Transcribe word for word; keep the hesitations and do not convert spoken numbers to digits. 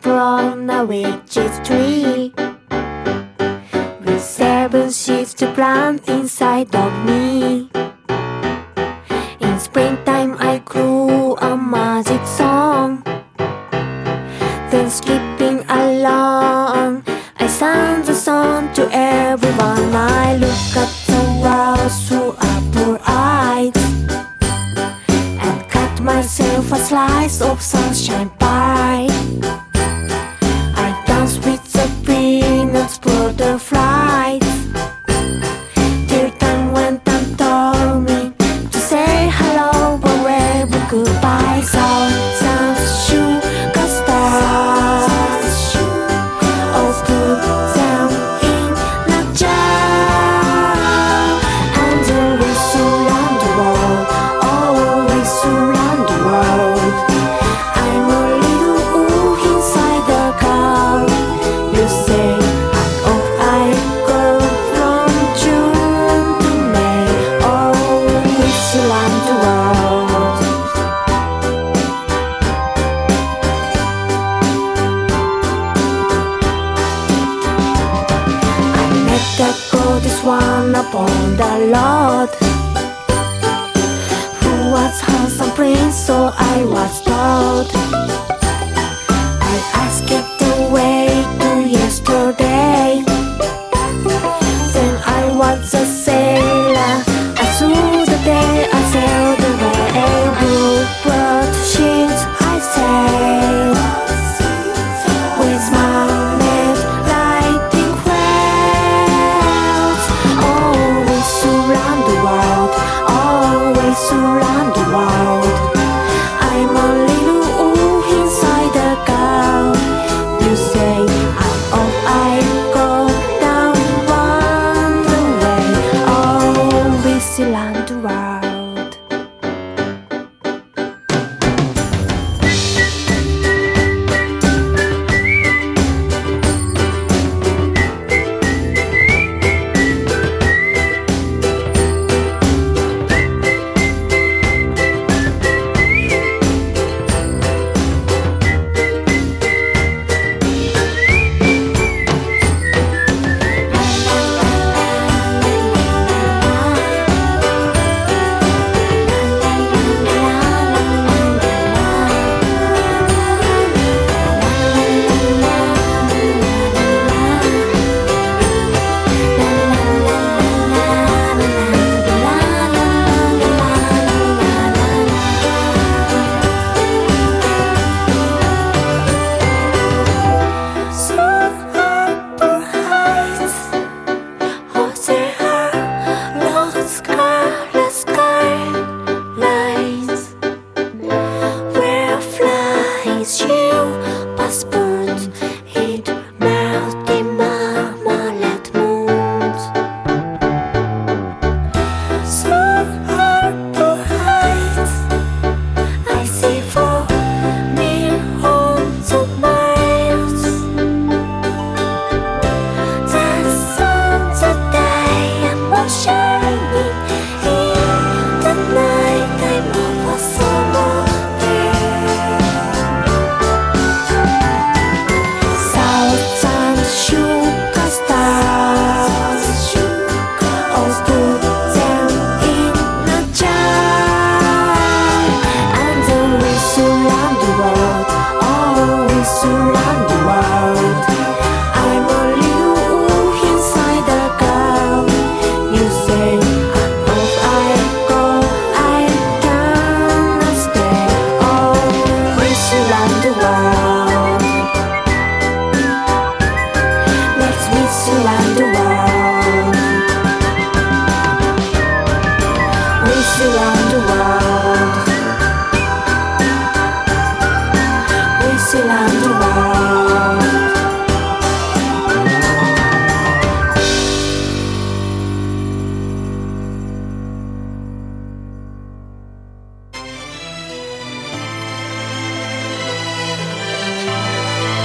apple on a witch's tree, with seven seeds to plant inside of me. In springtime I grew a magic song, then skipping along I sang the song to everyone. I look at the world through apple eyes and cut myself a slice of sunshine pie. I dance with the peanuts, butterflies, till time went and told me to say hello but wave goodbye. So sounds sugar stars, oh put them in a jar, and then we surround the world, oh we surround the world. I'm a little ooh inside the car. You say oh I go from June to May, oh we surround the world. I met the goddess one upon the Lord, who was handsome prince, so I was told. I asked it the way to yesterday, then I was a sailor, and through the day I sailed away. Bluebird ships I sailed, with mermaids riding whales. Oh we surround the world, oh we surround the world. I'm a little ooh inside the girl. You say I'm off, I go down one the way, oh we surround the world. Surround the world, oh we surround the world.